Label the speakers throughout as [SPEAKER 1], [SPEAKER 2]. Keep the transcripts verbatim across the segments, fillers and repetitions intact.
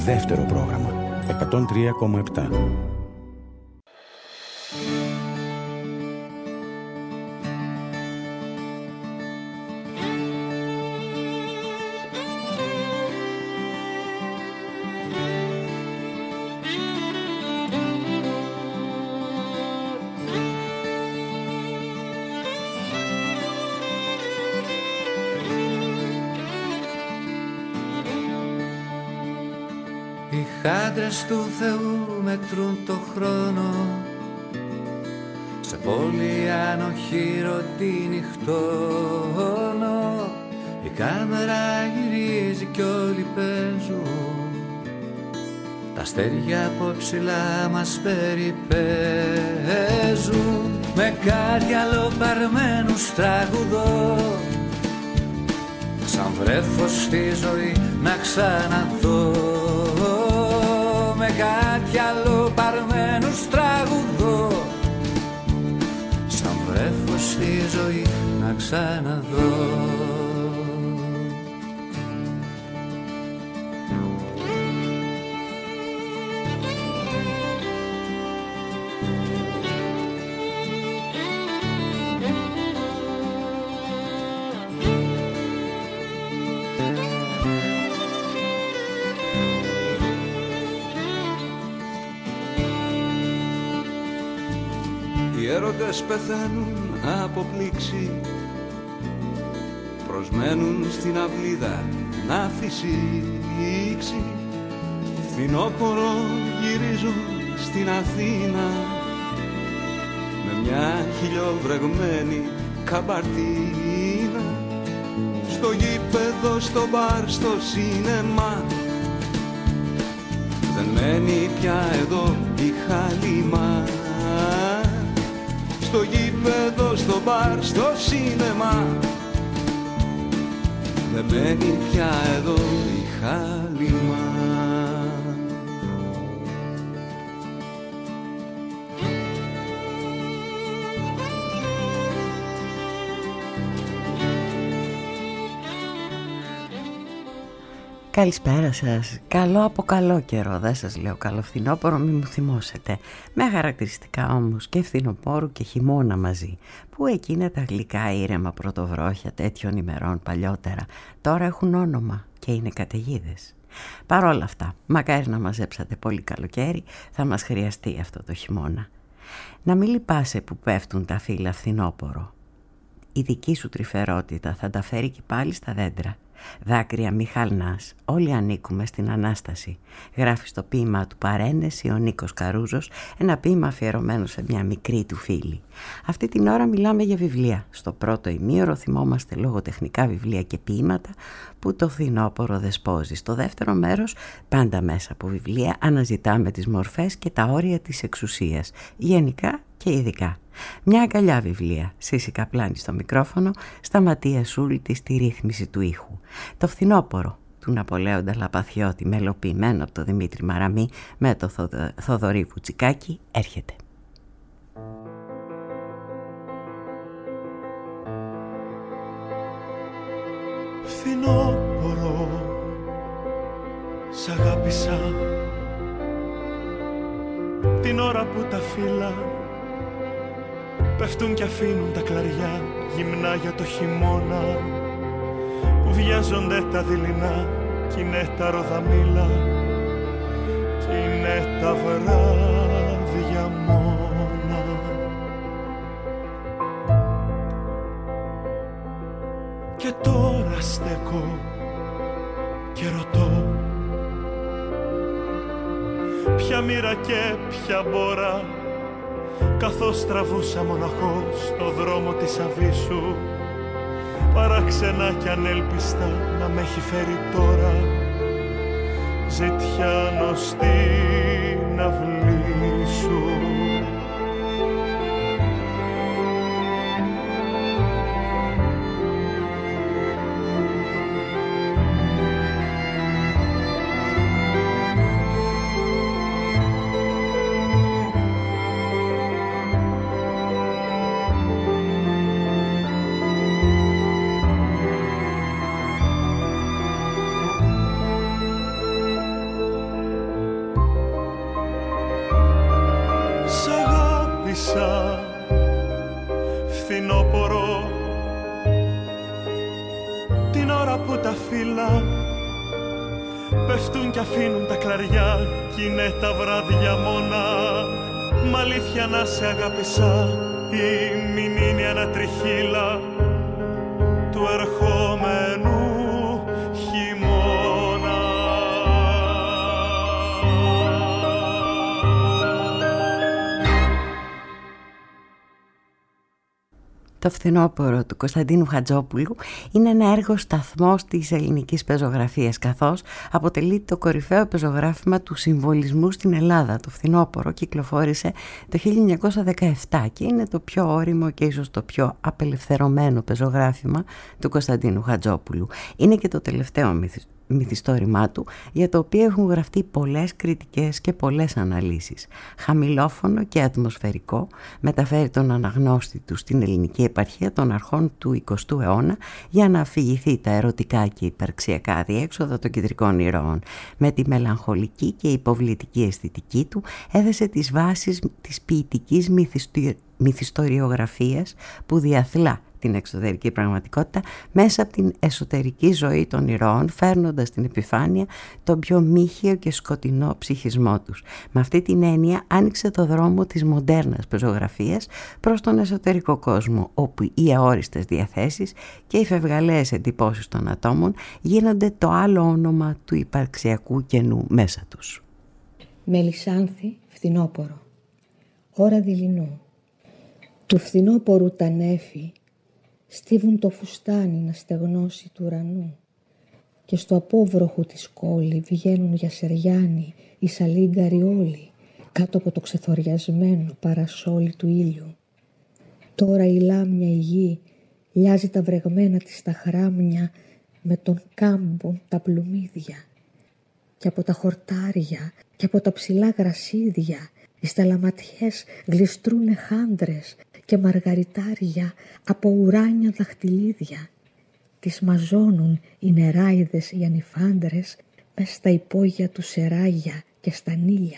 [SPEAKER 1] δεύτερο πρόγραμμα εκατόν τρία κόμμα επτά.
[SPEAKER 2] Οι άντρες του Θεού μετρούν το χρόνο, σε πόλη ανοχήρωτη νυχτώνω. Η κάμερα γυρίζει κι όλοι παίζουν, τα αστέρια από ψηλά μας περιπέζουν. Με κάτι αλλοπαρμένους τραγουδώ, σαν βρέφω στη ζωή να ξαναδώ. Με κάτι αλλοπαρμένους τραγουδώ, σαν βρέφω στη ζωή να ξαναδώ.
[SPEAKER 3] Οι έρωτες πεθαίνουν από πλήξη, προσμένουν στην αυλίδα να φυσήξει. Φθινόπορο γυρίζουν στην Αθήνα, με μια χιλιοβρεγμένη καμπαρτίνα. Στο γήπεδο, στο μπαρ, στο σίνεμα, δεν μένει πια εδώ η χαλήμα. Στο γήπεδο, στο μπαρ, στο σίνεμα, δεν μένει πια εδώ η χάλιμα.
[SPEAKER 4] Καλησπέρα σας. Καλό από καλό καιρό, δεν σας λέω καλό φθινόπωρο, μη μου θυμώσετε. Με χαρακτηριστικά όμως και φθινοπόρου και χειμώνα μαζί, που εκείνα τα γλυκά ήρεμα πρωτοβρόχια τέτοιων ημερών παλιότερα τώρα έχουν όνομα και είναι καταιγίδες. Παρ' όλα αυτά, μακάρι να μαζέψατε πολύ καλοκαίρι, θα μας χρειαστεί αυτό το χειμώνα. Να μην λυπάσαι που πέφτουν τα φύλλα φθινόπορο. Η δική σου τρυφερότητα θα τα φέρει και πάλι στα δέντρα. Δάκρυα μη χαλνάς, όλοι ανήκουμε στην Ανάσταση. Γράφει στο ποίημα του Παρένεση ο Νίκος Καρούζος, ένα ποίημα αφιερωμένο σε μια μικρή του φίλη. Αυτή την ώρα μιλάμε για βιβλία. Στο πρώτο ημίωρο θυμόμαστε λογοτεχνικά βιβλία και ποίηματα που το φθινόπωρο δεσπόζει. Στο δεύτερο μέρος, πάντα μέσα από βιβλία, αναζητάμε τις μορφές και τα όρια της εξουσίας, γενικά και ειδικά. Μια αγκαλιά βιβλία, Σύση Καπλάνη στο μικρόφωνο, Σταματία Σούλτη στη ρύθμιση του ήχου. Το φθινόπωρο του Ναπολέοντα Λαπαθιώτη, μελοποιημένο από το Δημήτρη Μαραμή με το Θοδωρή Βουτσικάκη, έρχεται.
[SPEAKER 5] Φθινόπωρο, σ' αγάπησα την ώρα που τα φύλλα πέφτουν κι αφήνουν τα κλαριά γυμνά για το χειμώνα, που βιάζονται τα δειλινά κι είναι τα ροδαμίλα κι είναι τα βράδια μόνα. Και τώρα στέκω και ρωτώ, ποια μοίρα και ποια μπόρα, καθώς τραβούσα μοναχός στο δρόμο της Αβύσσου, παράξενα κι ανέλπιστα να με έχει φέρει τώρα ζητιάνο στην αυλή σου. που τα φύλλα πέφτουν κι αφήνουν τα κλαριά κι είναι τα βράδια μόνα. Μ' αλήθεια να σε αγάπησα ή μην είναι ανατριχύλα του ερχόμενου χειμώνα.
[SPEAKER 4] Το φθινόπωρο του Κωνσταντίνου Χατζόπουλου είναι ένα έργο σταθμός της ελληνικής πεζογραφίας, καθώς αποτελεί το κορυφαίο πεζογράφημα του συμβολισμού στην Ελλάδα. Το φθινόπωρο κυκλοφόρησε το χίλια εννιακόσια δεκαεπτά και είναι το πιο ώριμο και ίσως το πιο απελευθερωμένο πεζογράφημα του Κωνσταντίνου Χατζόπουλου. Είναι και το τελευταίο μυθιστόρημα μυθιστόρημά του, για το οποίο έχουν γραφτεί πολλές κριτικές και πολλές αναλύσεις. Χαμηλόφωνο και ατμοσφαιρικό, μεταφέρει τον αναγνώστη του στην ελληνική επαρχία των αρχών του εικοστού αιώνα για να αφηγηθεί τα ερωτικά και υπαρξιακά αδιέξοδα των κεντρικών ηρώων. Με τη μελαγχολική και υποβλητική αισθητική του έδεσε τις βάσεις της ποιητικής μυθιστοριογραφίας που διαθλά την εξωτερική πραγματικότητα μέσα από την εσωτερική ζωή των ηρώων, φέρνοντας στην επιφάνεια τον πιο μύχιο και σκοτεινό ψυχισμό τους. Με αυτή την έννοια άνοιξε το δρόμο της μοντέρνας πεζογραφίας προς τον εσωτερικό κόσμο, όπου οι αόριστες διαθέσεις και οι φευγαλαίες εντυπώσεις των ατόμων γίνονται το άλλο όνομα του υπαρξιακού κενού μέσα τους.
[SPEAKER 6] Μελισσάνθη, φθινόπορο. Ώρα δειλινού. Του φθινόπορου τα νέφη στίβουν το φουστάνι να στεγνώσει του ουρανού και στο απόβροχο της κόλλη βγαίνουν για σεριάνι οι σαλίγκαροι όλοι κάτω από το ξεθοριασμένο παρασόλι του ήλιου. Τώρα η λάμια η γη λιάζει τα βρεγμένα της τα χράμια με τον κάμπον τα πλουμίδια και από τα χορτάρια και από τα ψηλά γρασίδια οι σταλαματιές γλιστρούνε χάντρες και μαργαριτάρια από ουράνια δαχτυλίδια. Τις μαζώνουν οι νεράιδες οι ανιφάντρες μες στα υπόγεια του σεράγια και στα νύλια.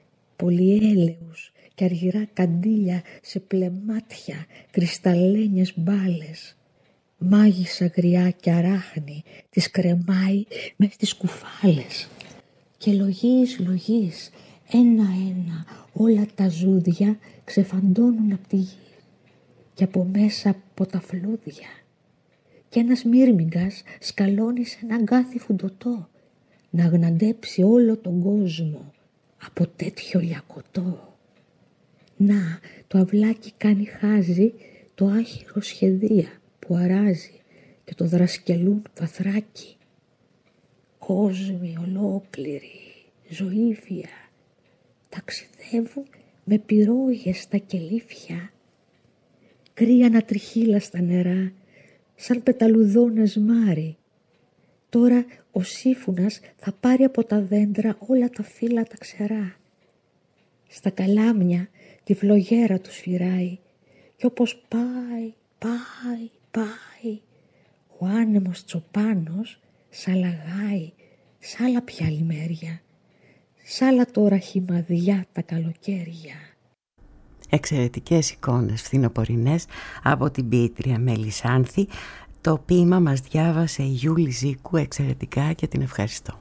[SPEAKER 6] Πολυέλεους και αργυρά καντήλια σε πλεμάτια, κρυσταλλένιες μπάλες. Μάγισσα γριά και αράχνη τις κρεμάει μες στις κουφάλες. Και λογής λογής ένα-ένα όλα τα ζούδια ξεφαντώνουν από τη γη και από μέσα από τα φλούδια. Και ένας μύρμηγκας σκαλώνει σε έναν γκάθι φουντωτό να γναντέψει όλο τον κόσμο από τέτοιο λιακωτό. Να, το αυλάκι κάνει χάζι το άχυρο σχεδία που αράζει και το δρασκελούν βαθράκι. Κόσμοι ολόκληροι, ζωήφια, ταξιδεύουν με πυρόγες στα κελίφια. Κρύα να τριχύλα στα νερά, σαν πεταλουδώνες μάρι. Τώρα ο σύφουνας θα πάρει από τα δέντρα όλα τα φύλλα τα ξερά. Στα καλάμια τη φλογέρα του σφυράει κι όπως πάει, πάει, πάει, ο άνεμος τσοπάνος σαλαγάει σ' άλλα πια λιμέρια, σ' άλλα τώρα χυμαδιά τα καλοκαίρια.
[SPEAKER 4] Εξαιρετικές εικόνες φθινοπορεινές από την ποιήτρια Μελισσάνθη. Το ποίημα μας διάβασε η Γιούλη Ζήκου εξαιρετικά και την ευχαριστώ.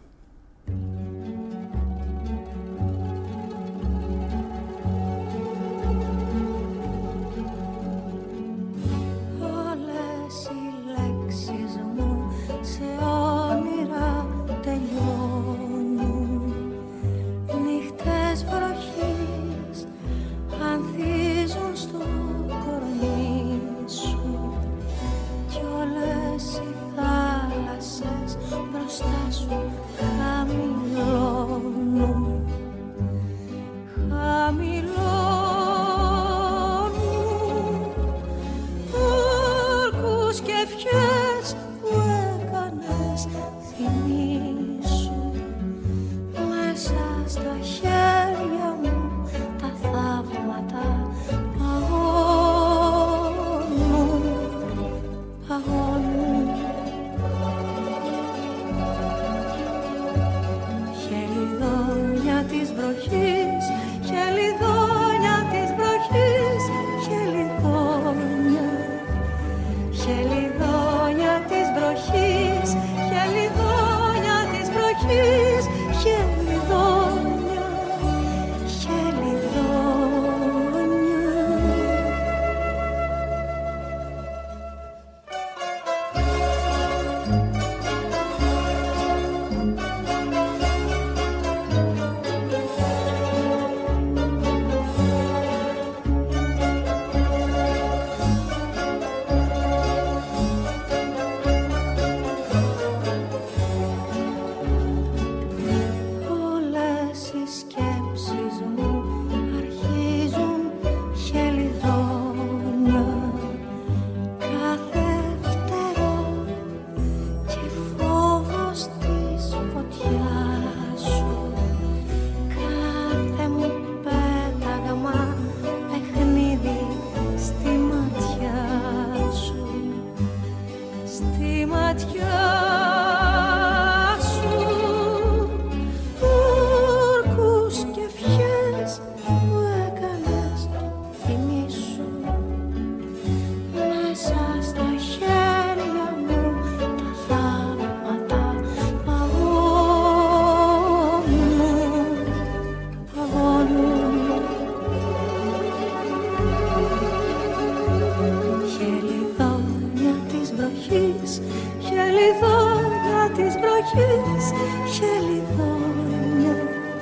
[SPEAKER 7] Όλες οι λέξεις μου σε όνειρα τελειώνουν. Νύχτες βροχής ανθίζουν στο κορμί σου κι όλες οι θάλασσες μπροστά σου χαμηλώνουν. της βροχής, χελιδόνια,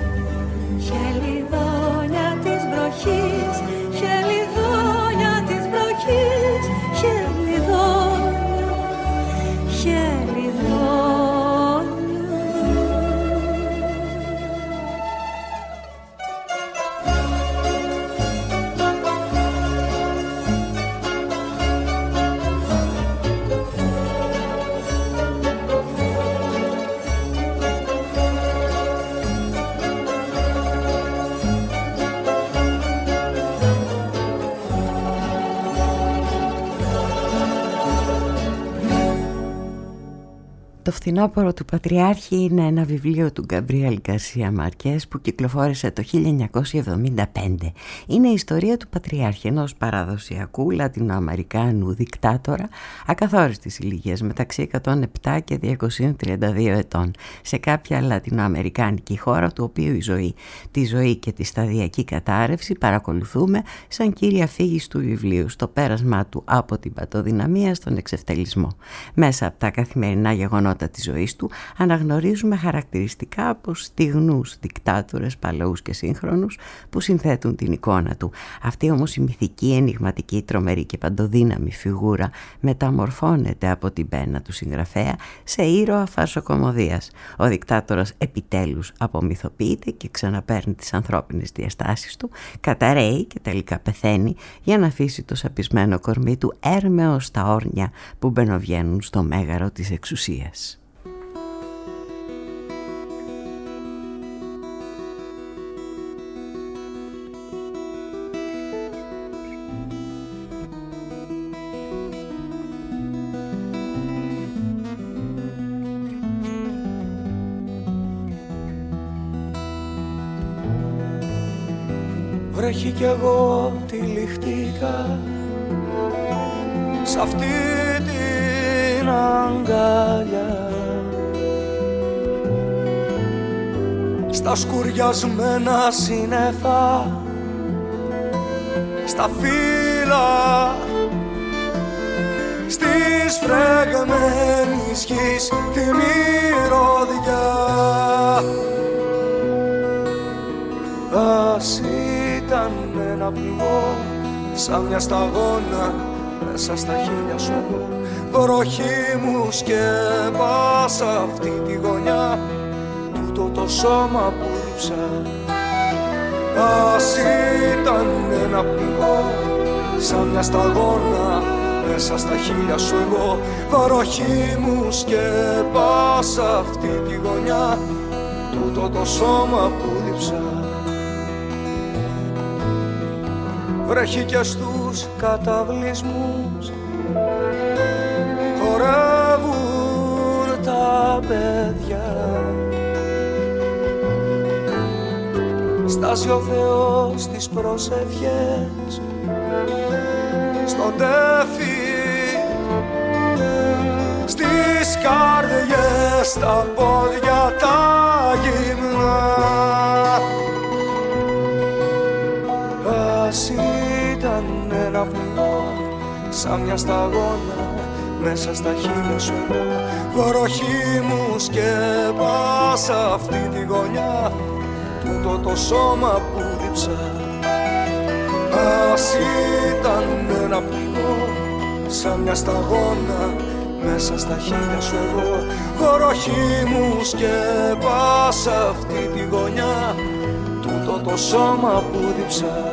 [SPEAKER 7] χελιδόνια της βροχής, χελιδόνια της βροχής, χελιδόνια, χελιδόνια.
[SPEAKER 4] Το φθινόπωρο του Πατριάρχη είναι ένα βιβλίο του Γκαμπρίελ Γκαρσία Μαρκές που κυκλοφόρησε το χίλια εννιακόσια εβδομήντα πέντε. Είναι η ιστορία του Πατριάρχη, ενός παραδοσιακού Λατινοαμερικάνου δικτάτορα ακαθόριστης ηλικίας μεταξύ εκατόν επτά και διακόσια τριάντα δύο ετών σε κάποια λατινοαμερικάνικη χώρα, του οποίου η ζωή, τη ζωή και τη σταδιακή κατάρρευση παρακολουθούμε σαν κύρια φύγης του βιβλίου, στο πέρασμά του από την πατοδυναμία στον εξευτελισμό. Μέσα από τα καθημερινά γεγονότα της ζωής του αναγνωρίζουμε χαρακτηριστικά από στιγνούς δικτάτορες παλαιούς και σύγχρονους που συνθέτουν την εικόνα του. Αυτή όμως η μυθική, ενιγματική, τρομερή και παντοδύναμη φιγούρα μεταμορφώνεται από την πένα του συγγραφέα σε ήρωα φαρσοκομωδίας. Ο δικτάτορας επιτέλους απομυθοποιείται και ξαναπαίρνει τις ανθρώπινες διαστάσεις του, καταραίει και τελικά πεθαίνει για να αφήσει το σαπισμένο κορμί του έρμεο στα όρνια που μπαινοβγαίνουν στο μέγαρο της εξουσίας.
[SPEAKER 3] Βρέχει κι εγώ τυλιχτήκα σ' αυτή την αγκαλιά, στα σκουριασμένα σύννεφα, στα φύλλα, στις φρεγμένης γης τη μυρωδιά. Ας ήταν ένα πληγό σαν μια σταγόνα μέσα στα χείλια σου εγώ, βροχή μου σκέπασα αυτή τη γωνιά, τούτο το σώμα που λείψα. Ας ήταν ένα πληγό σαν μια σταγόνα μέσα στα χείλια σου εγώ, βροχή μου σκέπασα αυτή τη γωνιά, τούτο το σώμα που λείψα. Βρέχει και στους καταβλισμούς, χορεύουν τα παιδιά, στάζει ο Θεός τις προσευχές στον τέφι, στις καρδιές, στα πόδια τα γυμνά. Ας ήταν ένα πληγό σαν μια σταγόνα μέσα στα χείλια σου εγώ, βροχή μου σκέπασα αυτή τη γωνιά, τούτο το σώμα που δίψα. Ας ήταν ένα πληγό σαν μια σταγόνα μέσα στα χείλια σου εγώ, βροχή μου σκέπασα αυτή τη γωνιά, τούτο το σώμα που δίψα.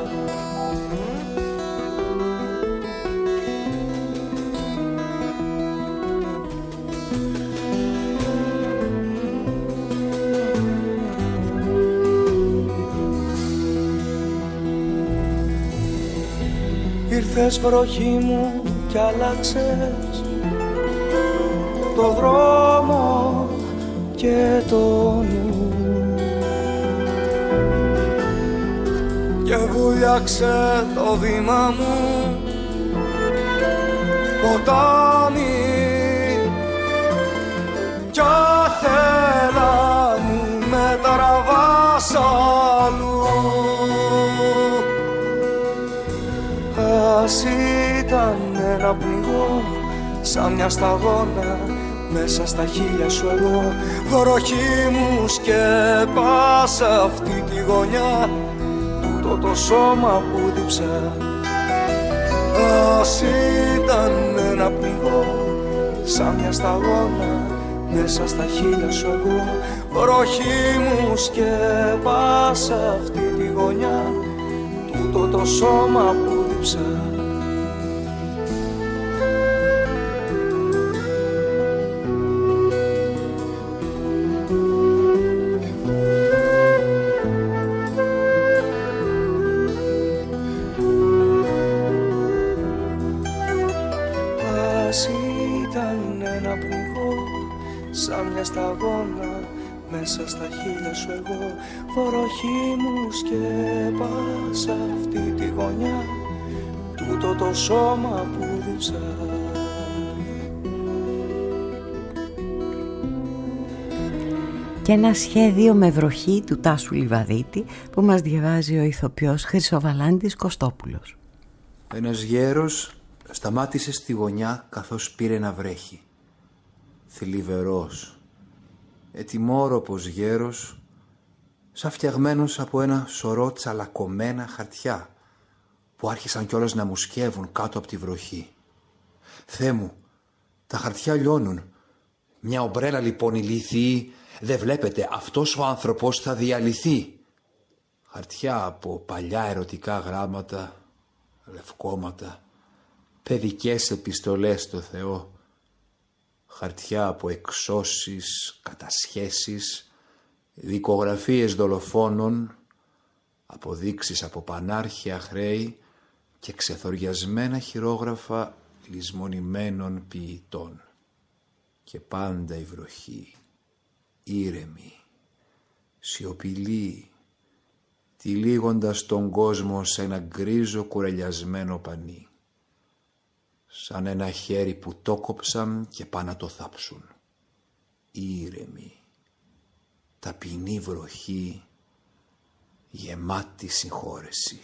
[SPEAKER 3] Ήρθες βροχή μου κι άλλαξες το δρόμο και το νου και βουλιάξε το βήμα μου ποτάμι κι άθελα μου με τραβάς αλλού. Ας ήταν ένα πληγό σαν μια σταγόνα μέσα στα χείλια σου εγώ. Βροχή μου σκέπασα αυτή τη γωνιά, τούτο το σώμα που δίψα. Ας ήταν ένα πνιγό σαν μια σταγόνα μέσα στα χείλια σου εγώ. Βροχή μου σκέπασα αυτή τη γωνιά, τούτο το σώμα που δίψα. Σταγόνα μέσα στα χείλια σου εγώ. Βροχή μου σκέπασα αυτή τη γωνιά, τούτο το σώμα που δίψα.
[SPEAKER 4] Και ένα σχέδιο με βροχή του Τάσου Λιβαδίτη που μας διαβάζει ο ηθοποιός Χρυσοβαλάντης Κωστόπουλος.
[SPEAKER 8] Ένας γέρος σταμάτησε στη γωνιά καθώς πήρε να βρέχει. Θλιβερός, ετοιμόρροπος γέρος, σαν φτιαγμένος από ένα σωρό τσαλακωμένα χαρτιά που άρχισαν κιόλας να μου σκεύουν κάτω από τη βροχή. Θεέ μου, τα χαρτιά λιώνουν. Μια ομπρέλα λοιπόν ηλίθιη, δεν βλέπετε, αυτός ο άνθρωπος θα διαλυθεί. Χαρτιά από παλιά ερωτικά γράμματα, λευκόματα, παιδικές επιστολές στο Θεό. Χαρτιά από εξώσεις, κατασχέσεις, δικογραφίες δολοφόνων, αποδείξεις από πανάρχια χρέη και ξεθοριασμένα χειρόγραφα λησμονημένων ποιητών. Και πάντα η βροχή, ήρεμη, σιωπηλή, τυλίγοντας τον κόσμο σε ένα γκρίζο κουρελιασμένο πανί. Σαν ένα χέρι που το κόψαν και πάνε να το θάψουν. Ήρεμη, ταπεινή βροχή, γεμάτη συγχώρεση.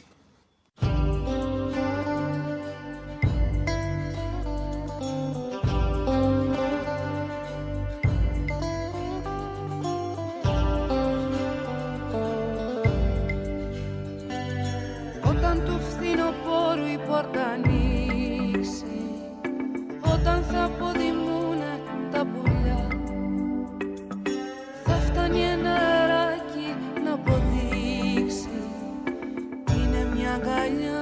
[SPEAKER 7] Όταν του φθινοπόρου η πόρτα ανοίξει, όταν θα αποδημούνε τα πουλιά, θα φτάνει ένα αεράκι να αποδείξει είναι μια αγκαλιά.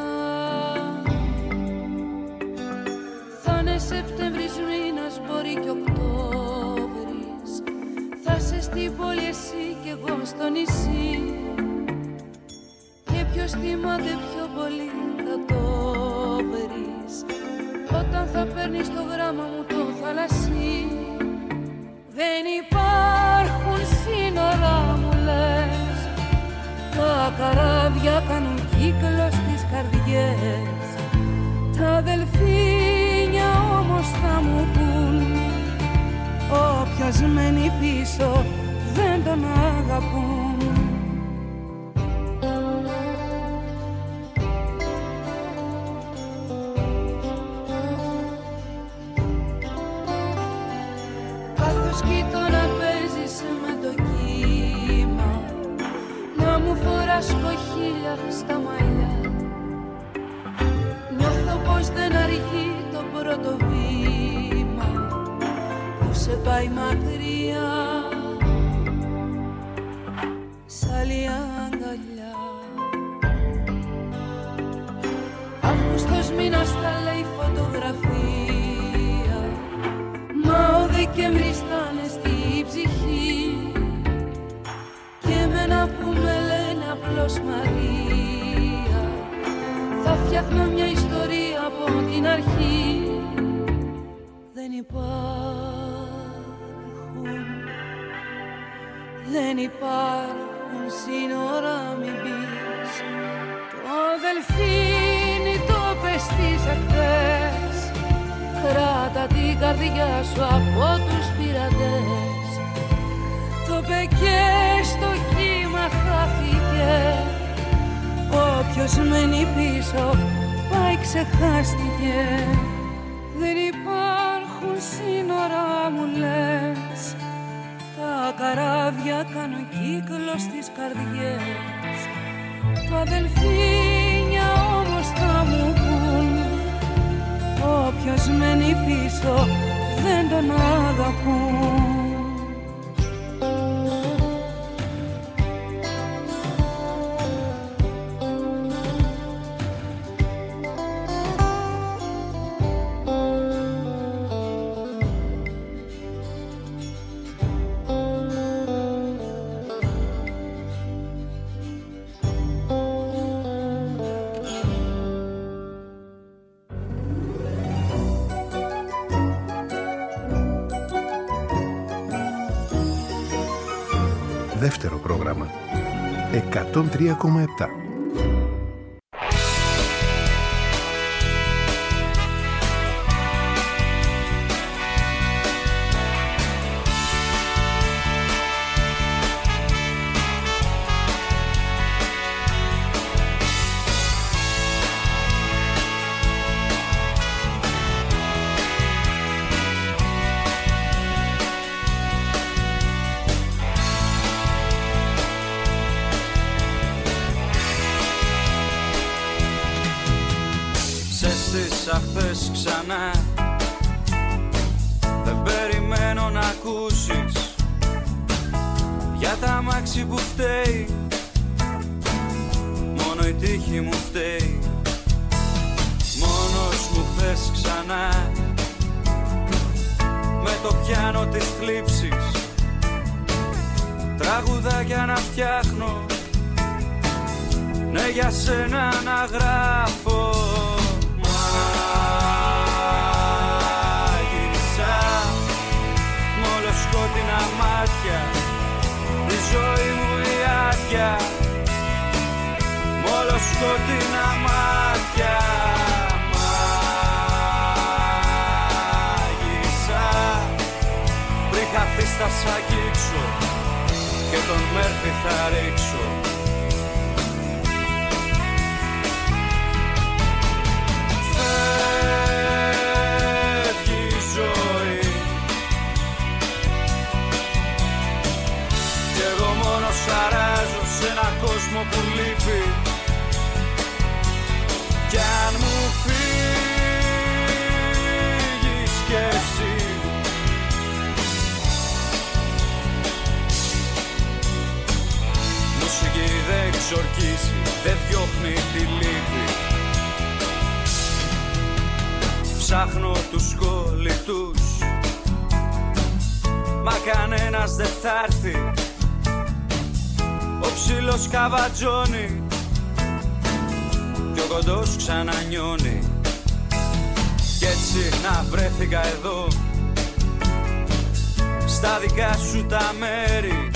[SPEAKER 7] Θα είναι Σεπτέμβρης μήνας, μπορεί και Οκτώβρης, θα είσαι στην πόλη εσύ κι εγώ στο νησί. Και ποιος θυμάται πιο πολύ θα το βρεις, όταν θα παίρνεις το γράμμα μου το θαλασσί. Δεν υπάρχουν σύνορα μου λες, τα καράβια κάνουν κύκλο στις καρδιές. Τα δελφίνια όμως θα μου πουν, όποιος μένει πίσω δεν τον αγαπούν. Σκοχίλια στα μαλλιά, νιώθω πως δεν αργεί το πρώτο βήμα που σε πάει μακριά, σ' άλλη αγκαλιά. Αύγουστος μήνας θα λέει φωτογραφία, μα ο Δεκέμβρης θα είναι στη ψυχή. Και εμένα που με λένε απλώς Μαρία, θα φτιάχνω μια ιστορία από την αρχή. Δεν υπάρχουν, δεν υπάρχουν σύνορα μην πεις. Το δελφίνι το πες εχθές, κράτα την καρδιά σου από τους πειρατές. Το πεκέ στο κύμα χάθηκε, όποιος μένει πίσω πάει ξεχάστηκε. Δεν υπάρχουν σύνορα μου λες, τα καράβια κάνουν κύκλο στις καρδιές. Τα αδελφίνια όμως θα μου πουν, όποιος μένει πίσω δεν τον αγαπούν.
[SPEAKER 9] Δεύτερο πρόγραμμα εκατόν τρία κόμμα επτά.
[SPEAKER 2] Αχθές ξανά δεν περιμένω να ακούσεις για τα αμάξι που φταίει, μόνο η τύχη μου φταίει. Μόνος μου χθες ξανά με το πιάνο της θλίψης, τραγουδάκια να φτιάχνω, ναι για σένα να γράφω. Σκότεινα μάτια, η ζωή μου η άδεια, μόλο σκότεινα μάτια. Μάγισσα, πριν χαθείς θα σ' αγγίξω και τον Μέρφυ θα ρίξω. Φεύγει η ζωή σαράζω σε ένα κόσμο που λείπει, κι αν μου φύγεις κι εσύ, μουσική δεν ξορκίζει, δεν διώχνει τη λύπη. Ψάχνω τους κολλητούς, μα κανένας δεν θα έρθει. Ο ψήλος καβατζώνει κι ο κοντός ξανανιώνει. Κι έτσι να βρέθηκα εδώ, στα δικά σου τα μέρη,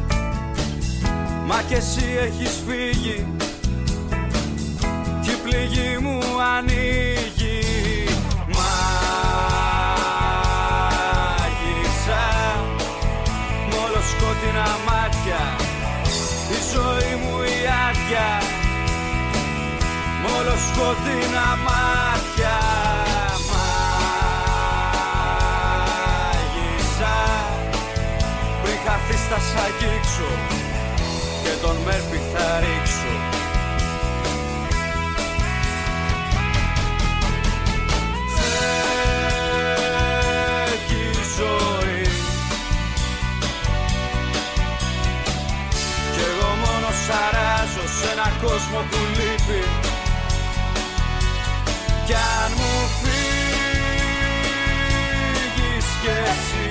[SPEAKER 2] μα κι εσύ έχεις φύγει κι η πληγή μου ανοίγει. Μάγισσα, μόλο σκότεινα μάτια, η ζωή μου η άδεια, μόλο σκότεινα μάτια. Μάγισσα, πριν χαθείς θα σ' αγγίξω και τον Μέρφυ θα ρίξω. Φεύγει η ζωή κι εγώ μόνο σαράζω σε ένα κόσμο που λείπει, κι αν μου φύγεις κι εσύ,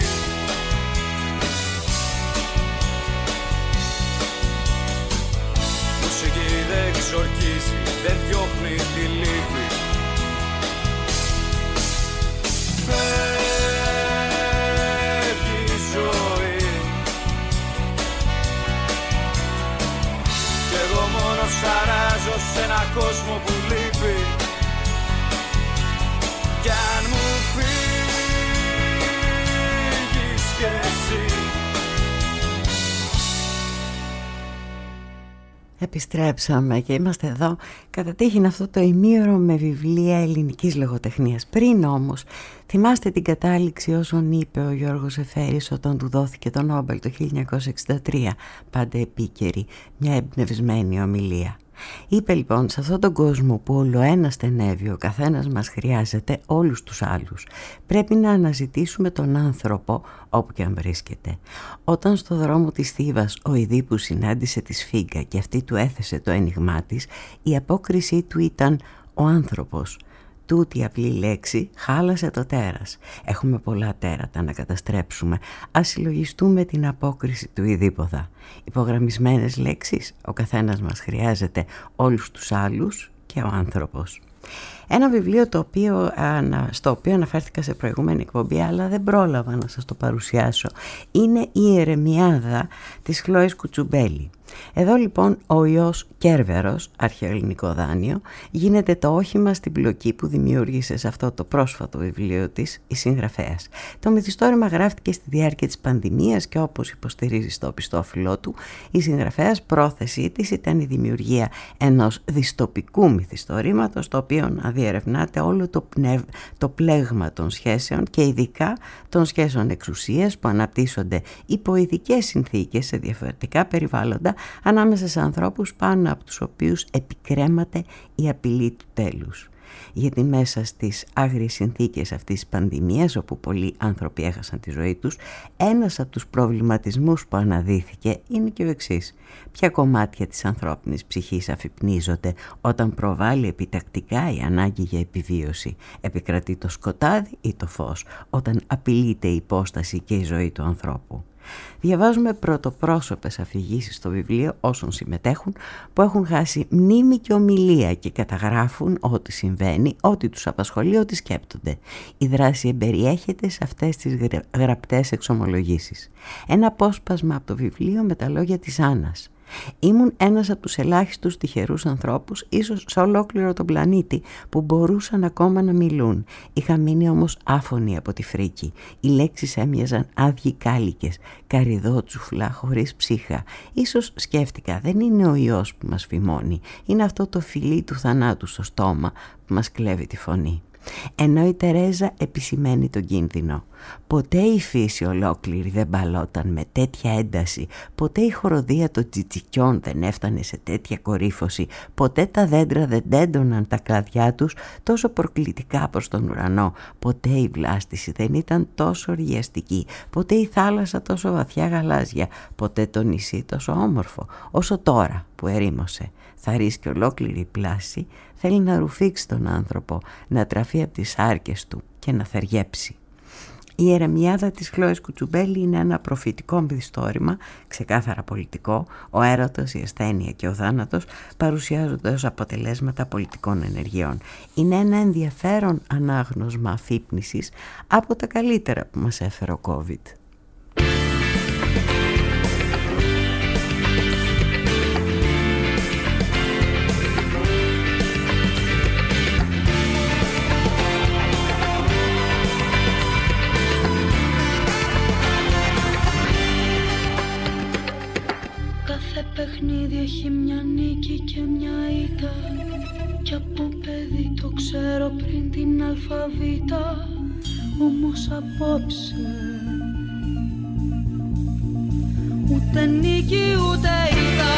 [SPEAKER 2] μουσική δεν ξορκίζει, δεν διώχνει τη λύπη. Φεύγει η ζωή κι εγώ μόνο σαράζω σε ένα κόσμο που λείπει, κι αν μου φύγεις κι εσύ.
[SPEAKER 4] Επιστρέψαμε και είμαστε εδώ κατά τύχην αυτό το ημίωρο με βιβλία ελληνικής λογοτεχνίας. Πριν όμως, θυμάστε την κατάληξη όσων είπε ο Γιώργος Εφέρης όταν του δόθηκε το Νόμπελ το χίλια εννιακόσια εξήντα τρία, πάντα επίκαιρη, μια εμπνευσμένη ομιλία. Είπε λοιπόν, σε αυτόν τον κόσμο που ολοένα στενεύει, ο καθένας μας χρειάζεται όλους τους άλλους. Πρέπει να αναζητήσουμε τον άνθρωπο όπου και αν βρίσκεται. Όταν στο δρόμο της Θήβας ο Ιδίππους συνάντησε τη Σφίγγα και αυτή του έθεσε το ένιγμά της, η απόκρισή του ήταν ο άνθρωπος. Τούτη απλή λέξη χάλασε το τέρας. Έχουμε πολλά τέρατα να καταστρέψουμε. Ας συλλογιστούμε την απόκριση του Ιδίπποδα. Υπογραμμισμένες λέξεις, ο καθένας μας χρειάζεται όλους τους άλλους και ο άνθρωπος. Ένα βιβλίο το οποίο, στο οποίο αναφέρθηκα σε προηγούμενη εκπομπή, αλλά δεν πρόλαβα να σας το παρουσιάσω, είναι η Ερεμιάδα της Χλώης Κουτσουμπέλη. Εδώ λοιπόν ο ιός Κέρβερος, αρχαιοελληνικό δάνειο, γίνεται το όχημα στην πλοκή που δημιούργησε σε αυτό το πρόσφατο βιβλίο της η συγγραφέας. Το μυθιστόρημα γράφτηκε στη διάρκεια της πανδημίας και όπως υποστηρίζει στο οπιστόφυλλό του, η συγγραφέας πρόθεσή της ήταν η δημιουργία ενός δυστοπικού μυθιστορήματος, το οποίο να διερευνάται όλο το, πνευ... το πλέγμα των σχέσεων και ειδικά των σχέσεων εξουσίας που αναπτύσσονται υπό ειδικές συνθήκες σε διαφορετικά περιβάλλοντα ανάμεσα σε ανθρώπους πάνω από τους οποίους επικρέμαται η απειλή του τέλους. Γιατί μέσα στις άγριες συνθήκες αυτής της πανδημίας, όπου πολλοί άνθρωποι έχασαν τη ζωή τους, ένας από τους προβληματισμούς που αναδύθηκε είναι και ο εξής. Ποια κομμάτια της ανθρώπινης ψυχής αφυπνίζονται όταν προβάλλει επιτακτικά η ανάγκη για επιβίωση? Επικρατεί το σκοτάδι ή το φως όταν απειλείται η υπόσταση και η ζωή του ανθρώπου? Διαβάζουμε πρωτοπρόσωπες αφηγήσεις στο βιβλίο όσων συμμετέχουν που έχουν χάσει μνήμη και ομιλία και καταγράφουν ό,τι συμβαίνει, ό,τι τους απασχολεί, ό,τι σκέπτονται. Η δράση εμπεριέχεται σε αυτές τις γραπτές εξομολογήσεις. Ένα απόσπασμα από το βιβλίο με τα λόγια της Άννας. Ήμουν ένας από τους ελάχιστους τυχερούς ανθρώπους, ίσως σε ολόκληρο τον πλανήτη, που μπορούσαν ακόμα να μιλούν. Είχα μείνει όμως άφωνοι από τη φρίκη. Οι λέξεις έμοιαζαν άδειοι κάλικες, καρυδότσουφλα χωρίς ψύχα. Ίσως σκέφτηκα, δεν είναι ο ιός που μας φημώνει, είναι αυτό το φιλί του θανάτου στο στόμα που μας κλέβει τη φωνή. Ενώ η Τερέζα επισημαίνει τον κίνδυνο. Ποτέ η φύση ολόκληρη δεν μπαλόταν με τέτοια ένταση, ποτέ η χοροδία των τσιτσικιών δεν έφτανε σε τέτοια κορύφωση, ποτέ τα δέντρα δεν τέντωναν τα κλαδιά τους τόσο προκλητικά προς τον ουρανό, ποτέ η βλάστηση δεν ήταν τόσο οργιαστική, ποτέ η θάλασσα τόσο βαθιά γαλάζια, ποτέ το νησί τόσο όμορφο, όσο τώρα που ερήμωσε. Θα ρίσκει ολόκληρη η πλάση, θέλει να ρουφήξει τον άνθρωπο, να τραφεί από τις άρκες του και να θεριέψει. Η Ερεμιάδα της Χλώης Κουτσουμπέλη είναι ένα προφητικό μυθιστόρημα, ξεκάθαρα πολιτικό. Ο έρωτας, η ασθένεια και ο θάνατος παρουσιάζονται ως αποτελέσματα πολιτικών ενεργειών. Είναι ένα ενδιαφέρον ανάγνωσμα αφύπνισης από τα καλύτερα που μας έφερε ο COVID.
[SPEAKER 7] Παιχνίδι έχει μια νίκη και μια ήττα, κι από παιδί το ξέρω πριν την αλφαβήτα. Όμως απόψε ούτε νίκη ούτε ήττα.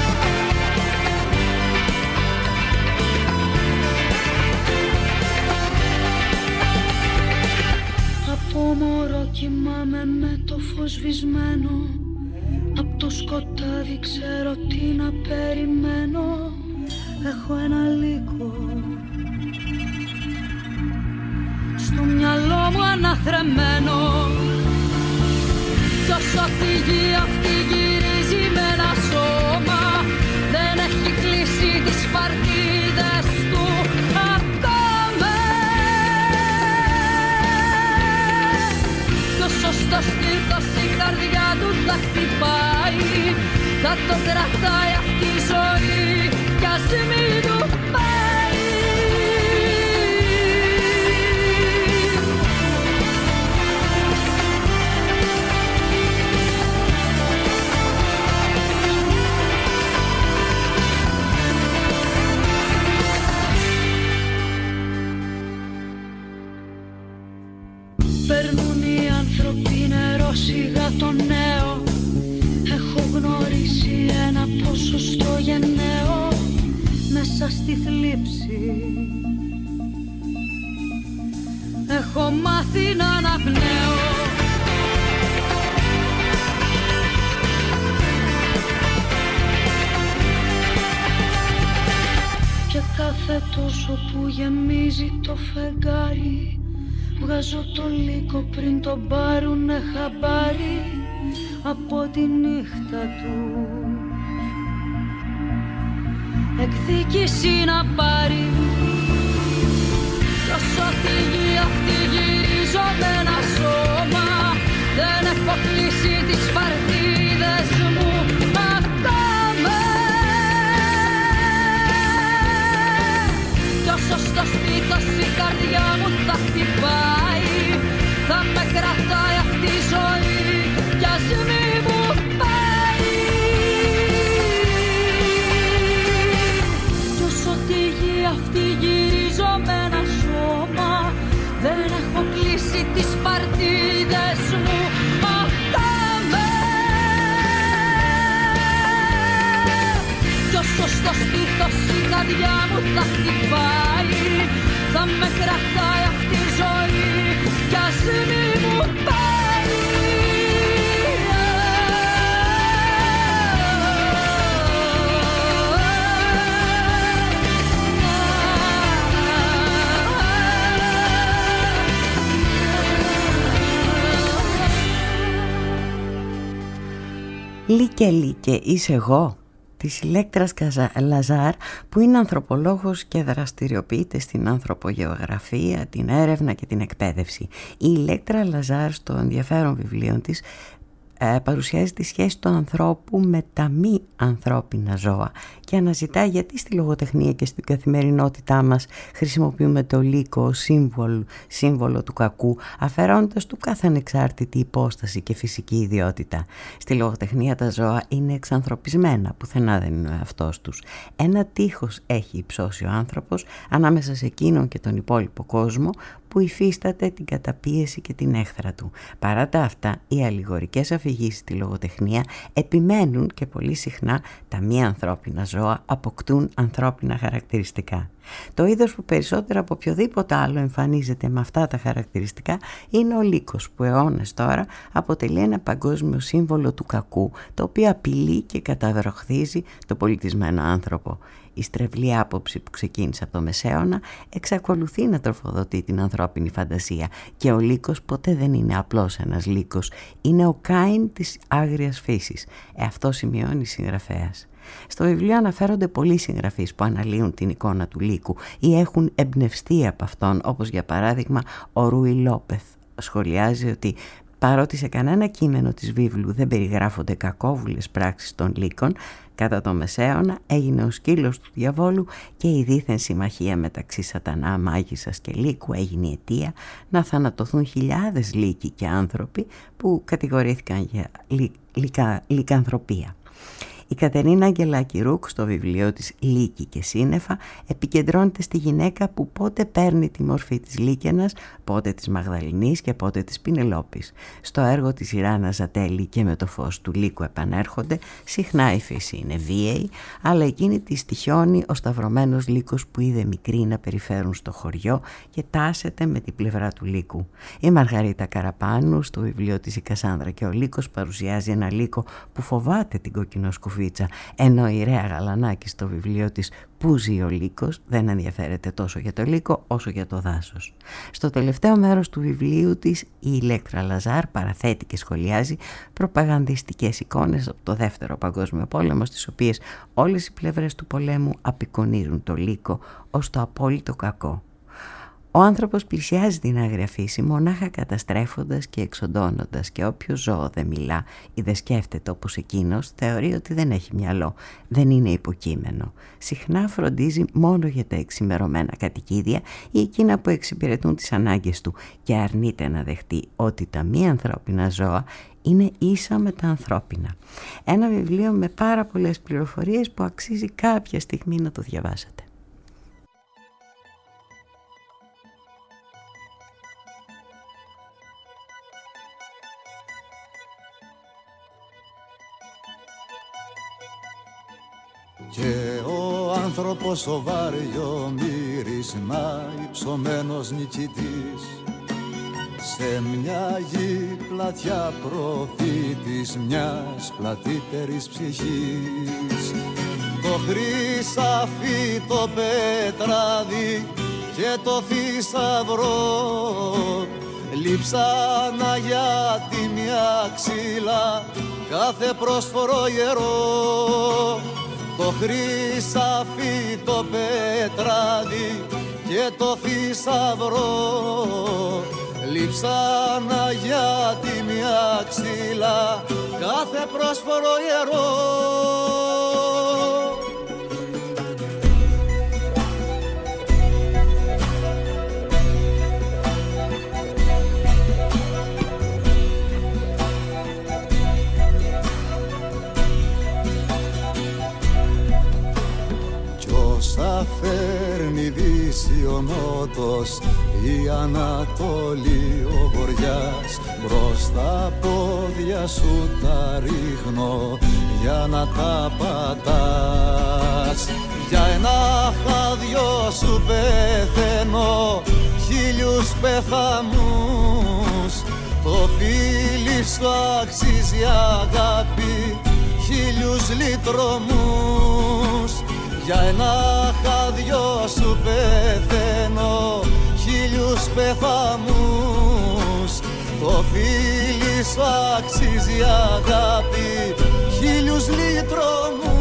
[SPEAKER 7] Από μωρό κοιμάμαι με το φως σβησμένο, απ' το σκοτάδι ξέρω τι να περιμένω. Έχω ένα λύκο στο μυαλό μου αναθρεμμένο, κι όσο φύγει αυτή γυρίζει με ένα σώμα, δεν έχει κλείσει τις παρτίδες του ακόμα. Κι όσο στο στήθος η καρδιά του θα χτυπάει, θα το κρατάει αυτή η ζωή κι ας μην του πάει. τη θλίψη. Έχω μάθει να αναπνέω και κάθε τόσο που γεμίζει το φεγγάρι βγάζω το λύκο πριν τον πάρουνε χαμπάρι από τη νύχτα του. Εκδίκηση να πάρει κι όσο τη γη αυτή γυρίζω με ένα σώμα δεν έχω κλείσει τις παρτίδες μου ακόμα. Κι όσο στο στήθος η καρδιά μου θα χτυπάει θα με κρατάει αυτή η ζωή κι ας μη μου πάει. Κι όσο τη γη αυτή γυρίζω με ένα σώμα δεν έχω κλείσει τις παρτίδες μου ακόμα. Κι όσο στο στήθος η καρδιά μου θα χτυπάει θα με κρατάει αυτή η ζωή κι ας μη μου πάει.
[SPEAKER 4] Λίκε Λίκε είσαι εγώ της Ηλέκτρας Λαζάρ, που είναι ανθρωπολόγος και δραστηριοποιείται στην ανθρωπογεωγραφία, την έρευνα και την εκπαίδευση. Η Ηλέκτρα Λαζάρ στο ενδιαφέρον βιβλίο της ε, παρουσιάζει τη σχέση του ανθρώπου με τα μη ανθρώπινα ζώα και αναζητά γιατί στη λογοτεχνία και στην καθημερινότητά μας χρησιμοποιούμε το λύκο ως σύμβολο, σύμβολο του κακού, αφαιρώντας του κάθε ανεξάρτητη υπόσταση και φυσική ιδιότητα. Στη λογοτεχνία τα ζώα είναι εξανθρωπισμένα, πουθενά δεν είναι ο εαυτός τους. Ένα τείχος έχει υψώσει ο άνθρωπος ανάμεσα σε εκείνον και τον υπόλοιπο κόσμο που υφίσταται την καταπίεση και την έχθρα του. Παρά τα αυτά, οι αλληγορικές αφηγήσεις στη λογοτεχνία επιμένουν και πολύ συχνά τα μη ανθρώπινα ζώα αποκτούν ανθρώπινα χαρακτηριστικά. Το είδος που περισσότερο από οποιοδήποτε άλλο εμφανίζεται με αυτά τα χαρακτηριστικά είναι ο λύκος, που αιώνες τώρα αποτελεί ένα παγκόσμιο σύμβολο του κακού, το οποίο απειλεί και καταβροχθίζει το πολιτισμένο άνθρωπο. Η στρεβλή άποψη που ξεκίνησε από το Μεσαίωνα εξακολουθεί να τροφοδοτεί την ανθρώπινη φαντασία και ο λύκος ποτέ δεν είναι απλώς ένας λύκος, είναι ο Κάιν της άγριας φύσης. Ε, αυτό σημειώνει η συγγραφέας. Στο βιβλίο αναφέρονται πολλοί συγγραφείς που αναλύουν την εικόνα του λύκου ή έχουν εμπνευστεί από αυτόν, όπως για παράδειγμα ο Ρούι Λόπεθ. Σχολιάζει ότι παρότι σε κανένα κείμενο της βίβλου δεν περιγράφονται κακόβουλες πράξεις των λύκων, κατά το Μεσαίωνα έγινε ο σκύλος του διαβόλου και η δίθεν συμμαχία μεταξύ σατανά, μάγισσας και λύκου έγινε η αιτία να θανατωθούν χιλιάδες λύκοι και άνθρωποι που κατηγορήθηκαν για λυ, λυκα, λυκανθρωπία. Η Κατερίνα Αγγελάκη Ρούκ στο βιβλίο της «Λύκη και σύννεφα» επικεντρώνεται στη γυναίκα που πότε παίρνει τη μορφή της Λύκαινας, πότε της Μαγδαληνής και πότε της Πινελόπης. Στο έργο της Ιράνα Ζατέλη και με το φως του λύκου επανέρχονται, συχνά η φύση είναι βίαιη, αλλά εκείνη τη στοιχιώνει ο σταυρωμένος λύκος που είδε μικρή να περιφέρουν στο χωριό και τάσεται με την πλευρά του λύκου. Η Μαργαρίτα Καραπάνου στο βιβλίο της «Η Κασάνδρα και ο Λύκος» παρουσιάζει ένα λύκο που φοβάται την κοκκινοσκουφίτσα, ενώ η Ρέα Γαλανάκη στο βιβλίο της «Πού ζει ο λύκος» δεν ενδιαφέρεται τόσο για το λύκο όσο για το δάσος. Στο τελευταίο μέρος του βιβλίου της η Ηλέκτρα Λαζάρ παραθέτει και σχολιάζει προπαγανδιστικές εικόνες από το Δεύτερο Παγκόσμιο Πόλεμο, στις οποίες όλες οι πλευρές του πολέμου απεικονίζουν το λύκο ως το απόλυτο κακό. Ο άνθρωπος πλησιάζει την άγρια φύση μονάχα καταστρέφοντας και εξοντώνοντας, και όποιο ζώο δεν μιλά ή δεν σκέφτεται όπως εκείνος θεωρεί ότι δεν έχει μυαλό, δεν είναι υποκείμενο. Συχνά φροντίζει μόνο για τα εξημερωμένα κατοικίδια ή εκείνα που εξυπηρετούν τις ανάγκες του και αρνείται να δεχτεί ότι τα μη ανθρώπινα ζώα είναι ίσα με τα ανθρώπινα. Ένα βιβλίο με πάρα πολλές πληροφορίες που αξίζει κάποια στιγμή να το διαβάσετε.
[SPEAKER 3] Και ο
[SPEAKER 10] άνθρωπος ο βάριο μύρισμα υψωμένος νικητής, σε μια γη πλατιά προφήτης μιας πλατύτερης ψυχής. Το χρυσάφι, το πετράδι και το θησαυρό λείψανα για τη μια ξύλα κάθε πρόσφορο ιερό. Το χρυσάφι, το πετράδι και το θησαυρό λείψανα για τη μια ξύλα κάθε πρόσφορο ιερό. Όσα φέρνει δύση ο νότος, η Ανατολή ο βορειάς, μπρος τα πόδια σου τα ρίχνω για να τα πατάς. Για ένα χάδιο σου πεθαίνω χίλιους πεθαμούς, το φίλι σου αξίζει αγάπη χίλιους λυτρωμούς. Για ένα χάδιο σου πεθαίνω χίλιους πεθαμούς, το φίλι σου αξίζει αγάπη χίλιους λυτρωμούς.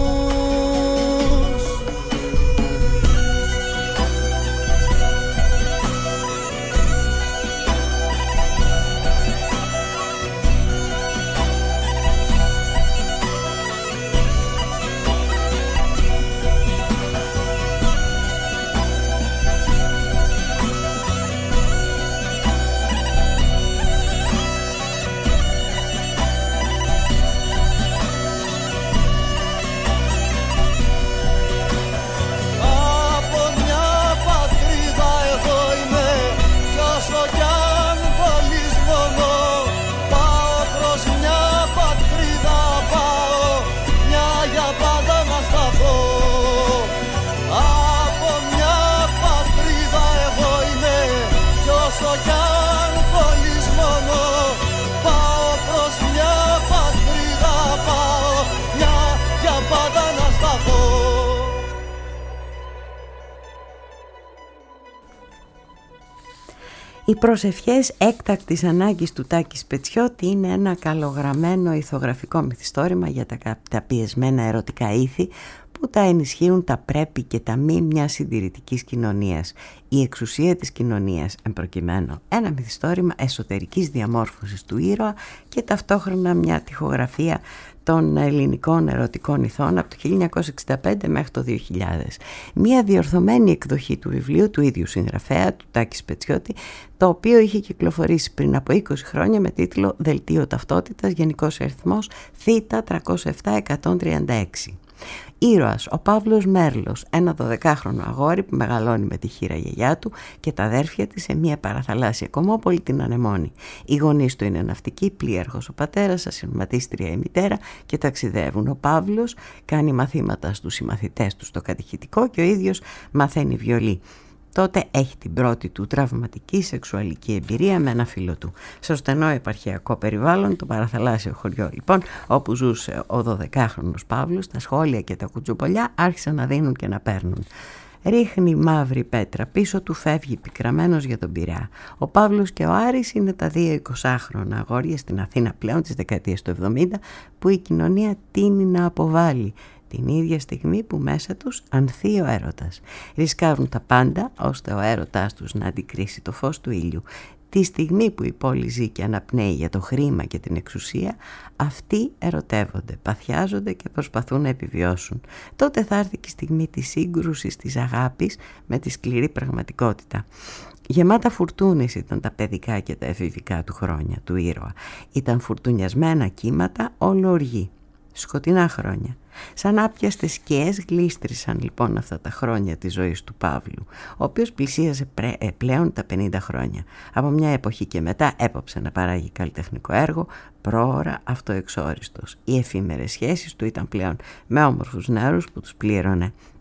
[SPEAKER 4] Οι προσευχές έκτακτης ανάγκης του Τάκη Σπετσιώτη είναι ένα καλογραμμένο ηθογραφικό μυθιστόρημα για τα καταπιεσμένα ερωτικά ήθη που τα ενισχύουν τα πρέπει και τα μη μιας συντηρητικής κοινωνίας. Η εξουσία της κοινωνίας εμπροκειμένου, ένα μυθιστόρημα εσωτερικής διαμόρφωσης του ήρωα και ταυτόχρονα μια τοιχογραφία των ελληνικών ερωτικών ηθών από το χίλια εννιακόσια εξήντα πέντε μέχρι το δύο χιλιάδες. Μία διορθωμένη εκδοχή του βιβλίου του ίδιου συγγραφέα, του Τάκη Σπετσιώτη, το οποίο είχε κυκλοφορήσει πριν από είκοσι χρόνια με τίτλο «Δελτίο ταυτότητας, γενικός αριθμός Θ τριακόσια επτά εκατόν τριάντα έξι». Ήρωας, ο Παύλος Μέρλος, ένα δωδεκάχρονο αγόρι που μεγαλώνει με τη χήρα γιαγιά του και τα αδέρφια της σε μια παραθαλάσσια κομμόπολη, την Ανεμόνη. Οι γονείς του είναι ναυτικοί, πλοίαρχος ο πατέρας, ασυρματίστρια η μητέρα και ταξιδεύουν. Ο Παύλος κάνει μαθήματα στους συμμαθητές του στο κατηχητικό και ο ίδιος μαθαίνει βιολί. Τότε έχει την πρώτη του τραυματική σεξουαλική εμπειρία με ένα φίλο του. Στο στενό επαρχιακό περιβάλλον, το παραθαλάσσιο χωριό λοιπόν, όπου ζούσε ο δωδεκάχρονος Παύλος, τα σχόλια και τα κουτσουπολιά άρχισαν να δίνουν και να παίρνουν. Ρίχνει μαύρη πέτρα πίσω του, φεύγει πικραμένος για τον Πειραιά. Ο Παύλος και ο Άρης είναι τα δύο εικοσάχρονα αγόρια στην Αθήνα πλέον της δεκαετίας του εβδομήντα που η κοινωνία τείνει να αποβάλει την ίδια στιγμή που μέσα τους ανθεί ο έρωτας. Ρισκάρουν τα πάντα ώστε ο έρωτάς τους να αντικρίσει το φως του ήλιου. Τη στιγμή που η πόλη ζει και αναπνέει για το χρήμα και την εξουσία, αυτοί ερωτεύονται, παθιάζονται και προσπαθούν να επιβιώσουν. Τότε θα έρθει και η στιγμή της σύγκρουσης της αγάπης με τη σκληρή πραγματικότητα. Γεμάτα φουρτούνες ήταν τα παιδικά και τα εφηβικά του χρόνια του ήρωα. Ήταν φουρτουνιασμένα κύματα όλο οργή. Σκοτεινά χρόνια. Σαν άπιαστες σκιές γλίστρησαν λοιπόν αυτά τα χρόνια της ζωής του Παύλου, ο οποίος πλησίαζε πρέ, ε, πλέον τα πενήντα χρόνια. Από μια εποχή και μετά έπαψε να παράγει καλλιτεχνικό έργο, πρόωρα αυτοεξόριστος. Οι εφήμερες σχέσεις του ήταν πλέον με όμορφους νέους που τους πλήρωνε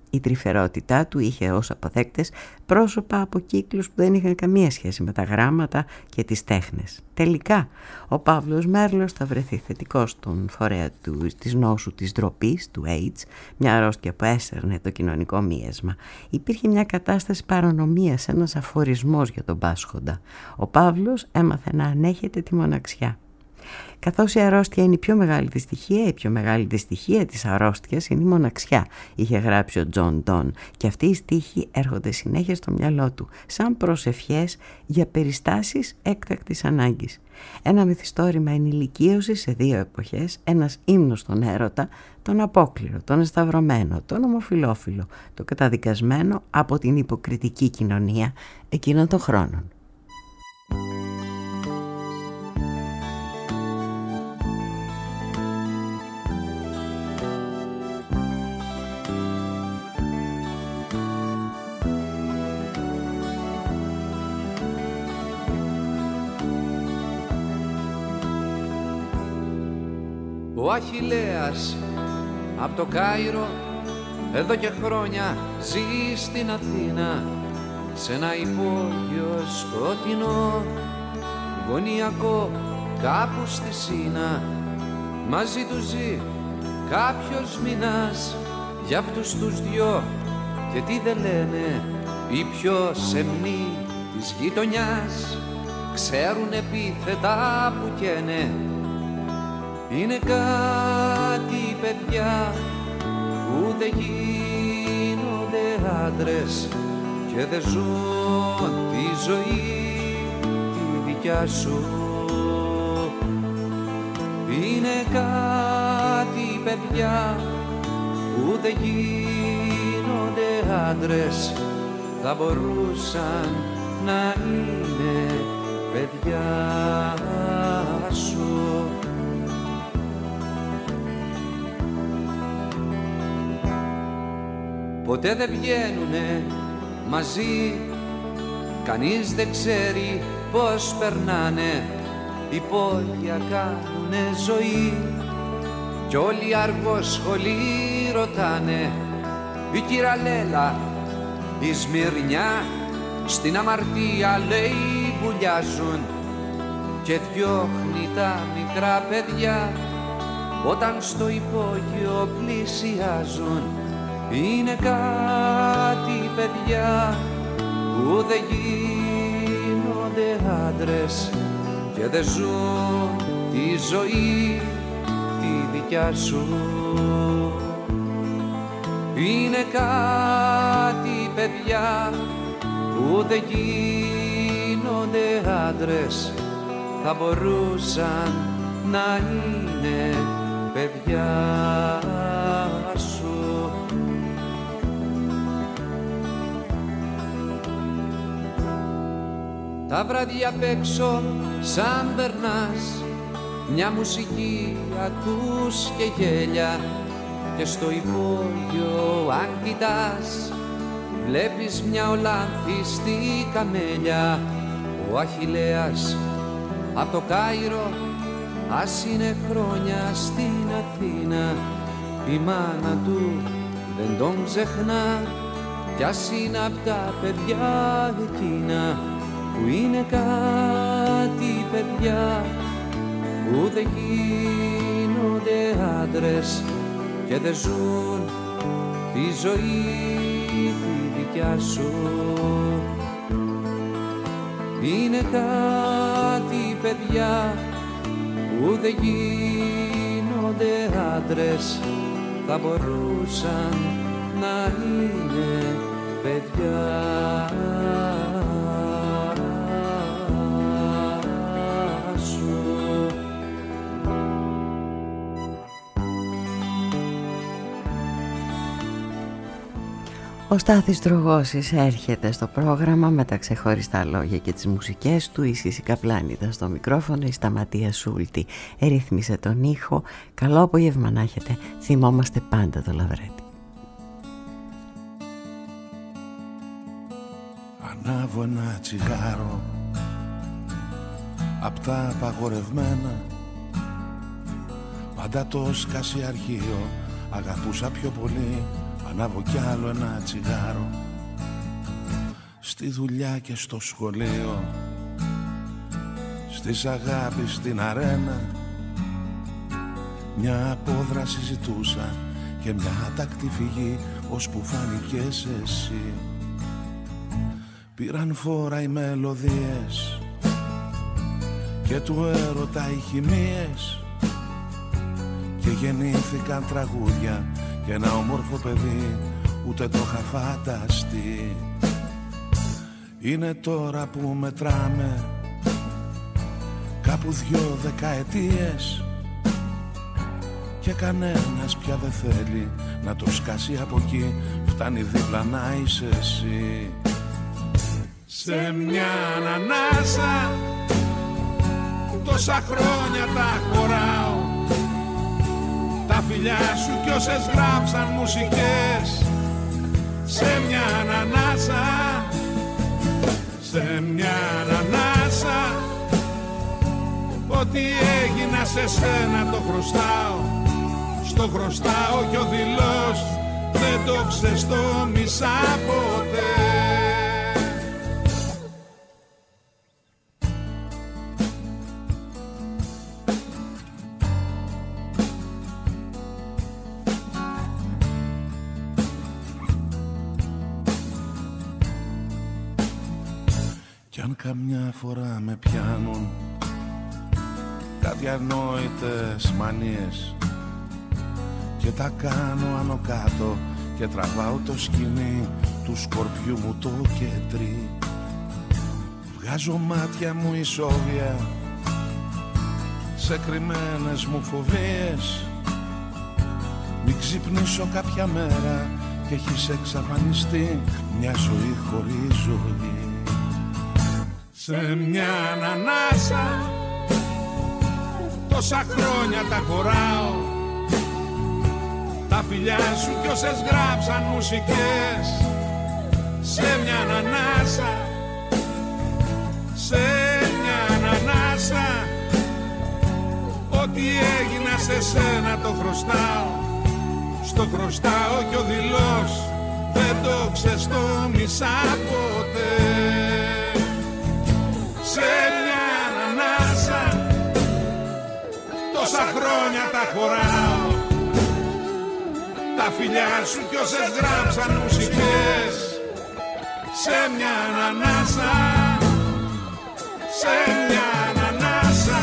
[SPEAKER 4] Η τρυφερότητά του είχε ως αποδέκτες πρόσωπα από κύκλους που δεν είχαν καμία σχέση με τα γράμματα και τις τέχνες. Τελικά, ο Παύλος Μέρλος θα βρεθεί θετικός στον φορέα του, της νόσου της ντροπής, του AIDS, μια αρρώστια που έσερνε το κοινωνικό μίασμα. Υπήρχε μια κατάσταση παρανομίας, ένας αφορισμός για τον πάσχοντα. Ο Παύλος έμαθε να ανέχεται τη μοναξιά. Καθώς η αρρώστια είναι η πιο μεγάλη δυστυχία, η πιο μεγάλη δυστυχία της αρρώστιας είναι η μοναξιά, είχε γράψει ο Τζον Ντον, και αυτοί οι στίχοι έρχονται συνέχεια στο μυαλό του, σαν προσευχές για περιστάσεις έκτακτης ανάγκης. Ένα μυθιστόρημα ενηλικίωσης σε δύο εποχές, ένας ύμνος στον έρωτα, τον απόκληρο, τον εσταυρωμένο, τον ομοφυλόφιλο, το καταδικασμένο από την υποκριτική κοινωνία εκείνων των χρόνων.
[SPEAKER 2] Ο Αχιλλέας από το Κάιρο εδώ και χρόνια ζει στην Αθήνα, σε ένα υπόγειο σκοτεινό, γωνιακό κάπου στη Σίνα. Μαζί του ζει κάποιος μηνάς, για αυτούς τους δυο και τι δεν λένε οι πιο σεμνοί της γειτονιάς. Ξέρουν επίθετα που καίνε. Είναι κάτι παιδιά που δεν γίνονται άντρες και δεν ζουν τη ζωή τη δικιά σου. Είναι κάτι παιδιά που δεν γίνονται άντρες, θα μπορούσαν να είναι παιδιά σου. Ποτέ δεν βγαίνουνε μαζί, κανείς δεν ξέρει πώς περνάνε. Υπόγεια κάνουνε ζωή κι όλοι αργόσχολοι ρωτάνε. Η κυραλέλα, η Σμυρνιά, στην αμαρτία λέει βουλιάζουν και διώχνει τα μικρά παιδιά όταν στο υπόγειο πλησιάζουν. Είναι κάτι παιδιά που δεν γίνονται άντρες και δεν ζουν τη ζωή τη δικιά σου. Είναι κάτι παιδιά που δεν γίνονται άντρες, θα μπορούσαν να είναι παιδιά σου. Τα βράδια απ' έξω σαν περνάς, μια μουσική ακούς και γέλια, και στο υπόγειο αν κοιτάς βλέπεις μια ολάνθιστη καμέλια. Ο Αχιλλέας απ' το Κάιρο ας είναι χρόνια στην Αθήνα, η μάνα του δεν τον ξεχνά κι ας είναι απ' τα παιδιά εκείνα που είναι κάτι παιδιά που δεν γίνονται άντρες και δεν ζουν τη ζωή τη δικιά σου. Είναι κάτι παιδιά που δεν γίνονται άντρες, θα μπορούσαν να είναι παιδιά.
[SPEAKER 4] Ο Στάθης Τρογώσης έρχεται στο πρόγραμμα με τα ξεχωριστά λόγια και τις μουσικές του. Η Σύση Καπλάνη ήταν στο μικρόφωνο, η Σταματία Σούλτη ρύθμισε τον ήχο. Καλό απόγευμα να έχετε, θυμόμαστε πάντα το Λαβρέτη.
[SPEAKER 11] Ανάβω ένα τσιγάρο απ' τα απαγορευμένα, πάντα το σκασιαρχείο αγαπούσα πιο πολύ. ανάβω κι άλλο ένα τσιγάρο. Στη δουλειά και στο σχολείο, στις αγάπης στην αρένα, μια απόδραση ζητούσα και μια άτακτη φυγή, ώσπου φάνηκες εσύ. Πήραν φόρα οι μελωδίες και του έρωτα οι χημίες και γεννήθηκαν τραγούδια και ένα όμορφο παιδί ούτε το είχα φανταστεί. Είναι τώρα που μετράμε κάπου δυο δεκαετίες και κανένας πια δεν θέλει να το σκάσει από εκεί, φτάνει δίπλα να είσαι εσύ. Σε μια ανάσα τόσα χρόνια τα χωράω, τα φιλιά σου κι όσες γράψαν μουσικές. Σε μια ανάσα, σε μια ανάσα, ό,τι έγινα σε σένα το χρωστάω. Στο χρωστάω κι ο δειλός δεν το ξεστόμισα ποτέ. Κι αν καμιά φορά με πιάνουν κάτι ανόητες μανίες και τα κάνω άνω κάτω και τραβάω το σκηνή του σκορπιού μου το κεντρί, βγάζω μάτια μου ισόβια σε κρυμμένες μου φοβίες. Μην ξυπνήσω κάποια μέρα και έχεις εξαφανιστεί, μια ζωή χωρίς ζωή. Σε μια ανάσα τόσα χρόνια τα χωράω, τα φιλιά σου κι όσες γράψαν μουσικές. Σε μια ανάσα, σε μια ανάσα, ό,τι έγινα σε σένα το χρωστάω. Στο χρωστάω κι ο δειλός δεν το ξεστόμισα ποτέ. Σε μια ανάσα τόσα χρόνια τα χωράω, τα φιλιά σου κι όσες γράψαν μουσικές. Σε μια ανάσα, σε μια ανάσα,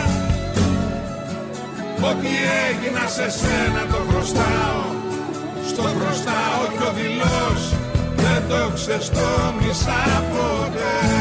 [SPEAKER 11] ό,τι έγινα σε σένα το χρωστάω. Στο χρωστάω κι ο δειλός δεν το ξεστόμισα ποτέ.